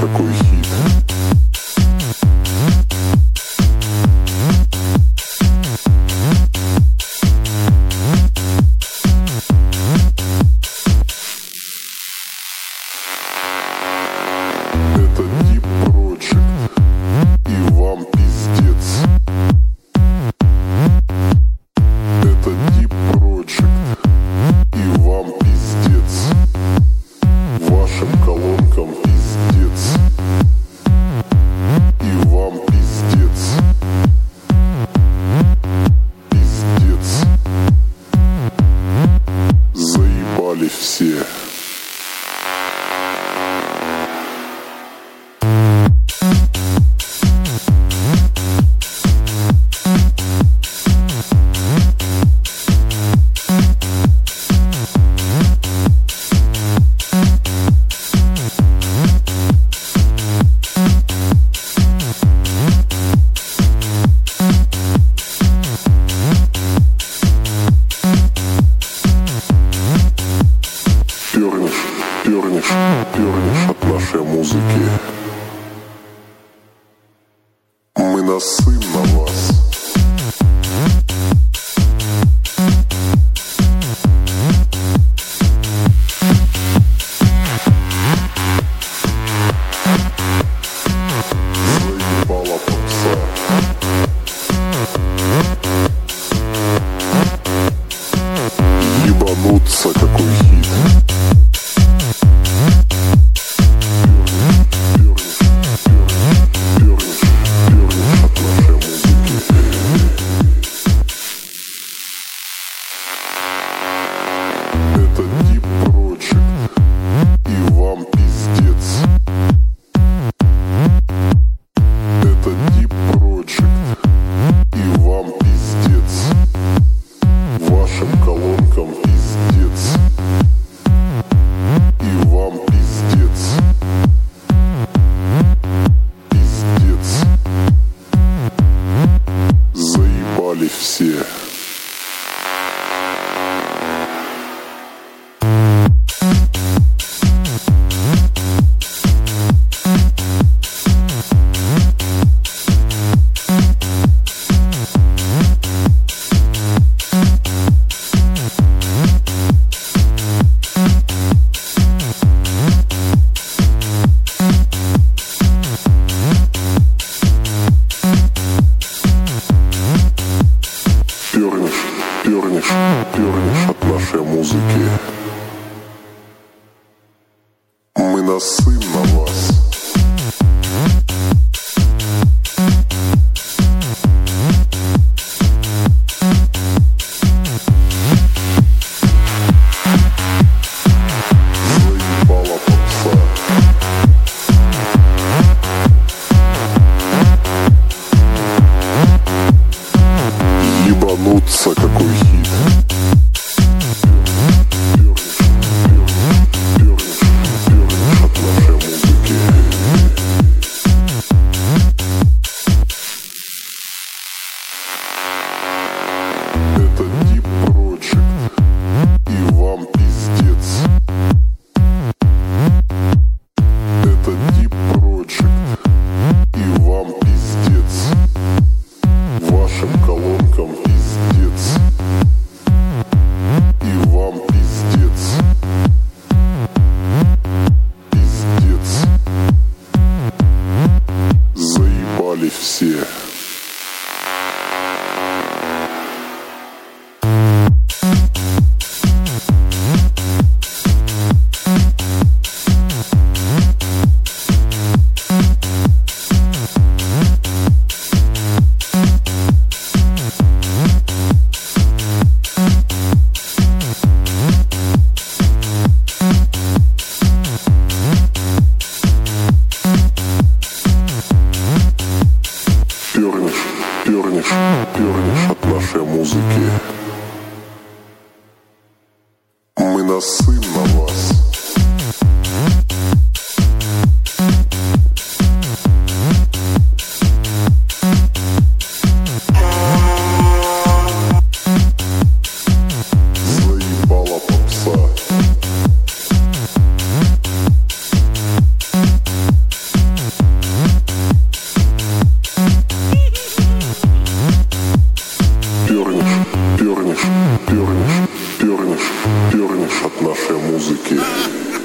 какой хит. Это Deep Project, и вам пиздец. Это Deep Project, и вам пиздец. Вашим колонкам пиздец. И вам пиздец. Пиздец. Заебали все. Пернешь от нашей музыки. Мы насым на вас. Заебала попса. Ебануться, какой хит. Это Deep Project, и вам пиздец. Это Deep Project, и вам пиздец. Вашим колонкам пиздец. И вам пиздец. Пиздец. Заебали все. Пернешь от нашей музыки. Мы насым на вас. Заебала попса. Ебануться, какой хит. Пернешь от нашей музыки. Это Deep Project, и вам пиздец. Это Deep Project, и вам пиздец. Вашим колонкам пиздец. И вам пиздец. Пиздец. Заебали все. Пернешь от нашей музыки. Мы насым на вас. Заебала попса. Пернешь от нашей музыки.